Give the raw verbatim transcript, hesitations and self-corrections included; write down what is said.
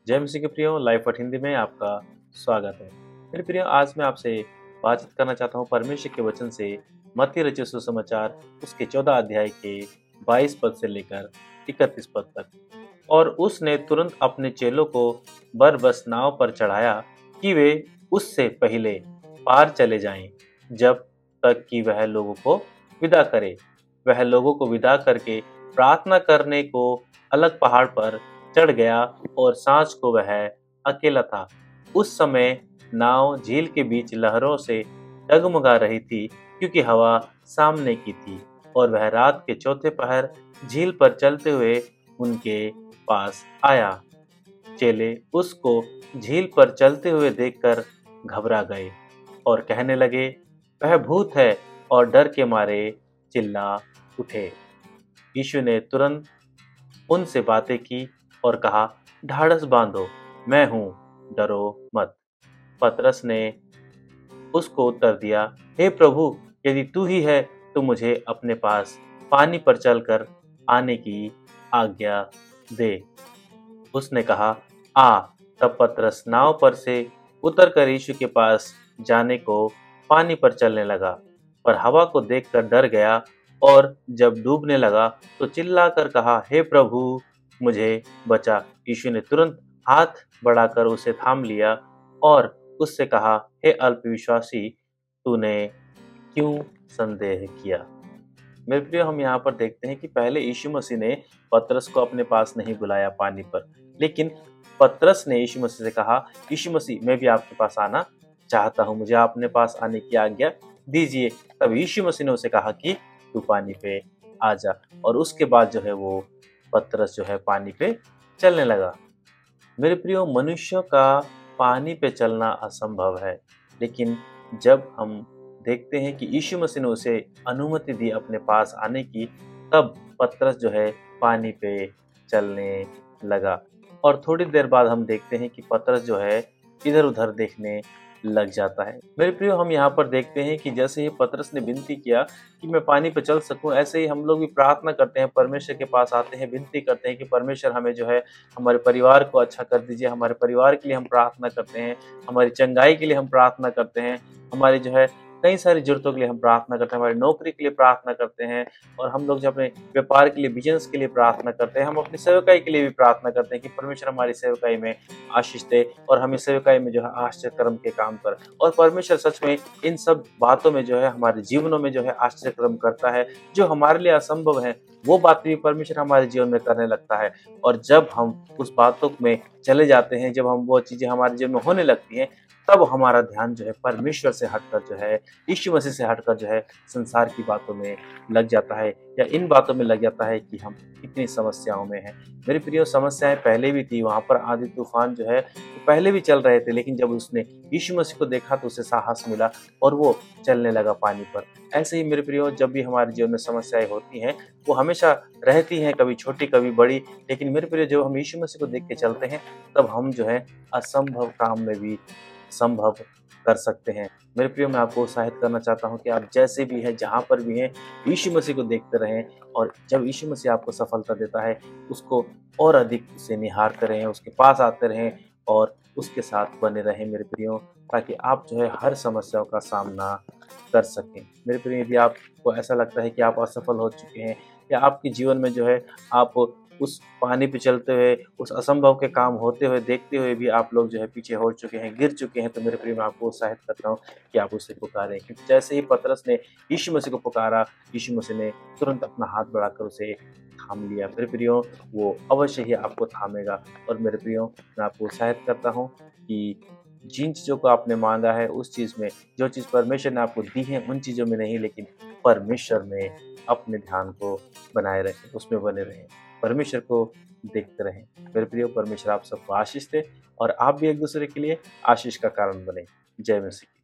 जय मसीह के प्रियो, लाइफ और हिंदी में आपका स्वागत है। मेरे प्रियो, आज मैं आपसे बातचीत करना चाहता हूँ परमेश्वर के वचन से मत्ती रचित सुसमाचार उसके चौदह अध्याय के बाईस पद से लेकर इकतीस पद तक। और उसने तुरंत अपने चेलों को बरबस नाव पर चढ़ाया कि वे उससे पहले पार चले जाएं, जब तक कि वह लोगों को विदा करे। वह लोगों को विदा करके प्रार्थना करने को अलग पहाड़ पर चढ़ गया और सांझ को वह अकेला था। उस समय नाव झील के बीच लहरों से डगमगा रही थी, क्योंकि हवा सामने की थी। और वह रात के चौथे पहर झील पर चलते हुए उनके पास आया। चेले उसको झील पर चलते हुए देखकर घबरा गए और कहने लगे, वह भूत है, और डर के मारे चिल्ला उठे। यीशु ने तुरंत उनसे बातें की और कहा, ढाढ़स बांधो, मैं हूँ, डरो मत। पतरस ने उसको उत्तर दिया, हे प्रभु, यदि तू ही है तो मुझे अपने पास पानी पर चलकर आने की आज्ञा दे। उसने कहा, आ। तब पतरस नाव पर से उतरकर यीशु के पास जाने को पानी पर चलने लगा, पर हवा को देखकर डर गया, और जब डूबने लगा तो चिल्लाकर कहा, हे प्रभु, मुझे बचा। यीशु ने तुरंत हाथ बढ़ाकर उसे थाम लिया और उससे कहा, हे अल्पविश्वासी, तूने क्यों संदेह किया। मेरे प्रिय, हम यहाँ पर देखते हैं कि पहले यीशु मसीह ने पतरस को अपने पास नहीं बुलाया पानी पर, लेकिन पतरस ने यीशु मसीह से कहा, यीशु मसीह, मैं भी आपके पास आना चाहता हूँ, मुझे अपने पास आने की आज्ञा दीजिए। तब यीशु मसीह ने उसे कहा कि तू पानी पे आ जा, और उसके बाद जो है वो पतरस जो है पानी पे चलने लगा। मेरे प्रियो, मनुष्य का पानी पे चलना असंभव है, लेकिन जब हम देखते हैं कि यीशु मसीह ने उसे अनुमति दी अपने पास आने की, तब पतरस जो है पानी पे चलने लगा। और थोड़ी देर बाद हम देखते हैं कि पतरस जो है इधर उधर देखने लग जाता है। मेरे प्रियो, हम यहाँ पर देखते हैं कि जैसे ही पतरस ने विनती किया कि मैं पानी पर चल सकूं, ऐसे ही हम लोग भी प्रार्थना करते हैं, परमेश्वर के पास आते हैं, विनती करते हैं कि परमेश्वर हमें जो है हमारे परिवार को अच्छा कर दीजिए। हमारे परिवार के लिए हम प्रार्थना करते हैं, हमारी चंगाई के लिए हम प्रार्थना करते हैं, हमारी जो है कई सारी जरूरतों के लिए हम प्रार्थना करते हैं, हमारी नौकरी के लिए प्रार्थना करते हैं, और हम लोग जो अपने व्यापार के लिए, बिजनेस के लिए प्रार्थना करते हैं, हम अपनी सेवकाई के लिए भी प्रार्थना करते हैं कि परमेश्वर हमारी सेवकाई में आशीष दे और हमें सेवकाई में जो है आश्चर्य कर्म के काम कर। और परमेश्वर सच में इन सब बातों में जो है हमारे जीवनों में जो है आश्चर्य कर्म करता है। जो हमारे लिए असंभव है वो बात भी परमेश्वर हमारे जीवन में करने लगता है। और जब हम उस बातों में चले जाते हैं, जब हम वो चीजें हमारे जीवन में होने लगती हैं, तब हमारा ध्यान जो है परमेश्वर से हटकर जो है यीशु मसीह से हटकर जो है संसार की बातों में लग जाता है, या इन बातों में लग जाता है कि हम कितनी समस्याओं में हैं। मेरे प्रियो, समस्याएं पहले भी थी, वहां पर आंधी तूफान जो है तो पहले भी चल रहे थे, लेकिन जब उसने यीशु मसीह को देखा तो उसे साहस मिला और वो चलने लगा पानी पर। ऐसे ही मेरे प्रियो, जब भी हमारे जीवन में समस्याएं होती हैं, वो हमेशा रहती हैं, कभी छोटी कभी बड़ी, लेकिन मेरे प्रियो, जब हम यीशु मसीह को देख के चलते हैं, तब हम जो है असंभव काम में भी संभव कर सकते हैं। मेरे प्रियो, मैं आपको उत्साहित करना चाहता हूं कि आप जैसे भी हैं, जहां पर भी हैं, यीशु मसीह को देखते रहें, और जब यीशु मसीह आपको सफलता देता है, उसको और अधिक से निहारते रहें, उसके पास आते रहें और उसके साथ बने रहें मेरे प्रियो, ताकि आप जो है हर समस्याओं का सामना कर सकें। मेरे प्रियो, यदि आपको ऐसा लगता है कि आप असफल हो चुके हैं, या आपके जीवन में जो है आप उस पानी पे चलते हुए, उस असंभव के काम होते हुए देखते हुए भी आप लोग जो है पीछे हो चुके हैं, गिर चुके हैं, तो मेरे प्रिय, मैं आपको उत्साहित करता हूँ कि आप उसे पुकारें। क्योंकि जैसे ही पतरस ने यीशु मसीह को पुकारा, यीशु मसीह ने तुरंत अपना हाथ बढ़ाकर उसे थाम लिया। मेरे प्रियो, वो अवश्य ही आपको थामेगा। और मेरे प्रियो, मैं आपको उत्साहित करता हूँ कि जिन चीज़ों को आपने मांगा है, उस चीज़ में, जो चीज़ परमेश्वर ने आपको दी है, उन चीज़ों में नहीं, लेकिन परमेश्वर में अपने ध्यान को बनाए रखें, उसमें बने रहें, परमेश्वर को देखते रहें। मेरे प्रियो, परमेश्वर आप सबको आशीष दे और आप भी एक दूसरे के लिए आशीष का कारण बने। जय मसीह।